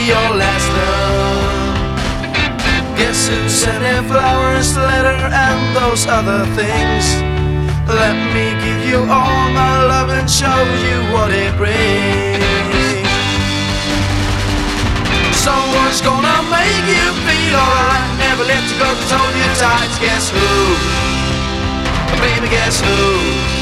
your last love. Guess who sent you flowers, letter, and those other things? Let me give you all my love and show you what it brings. Someone's gonna make you feel alright, never let you go, 'cause hold you tight. Guess who? Baby, guess who?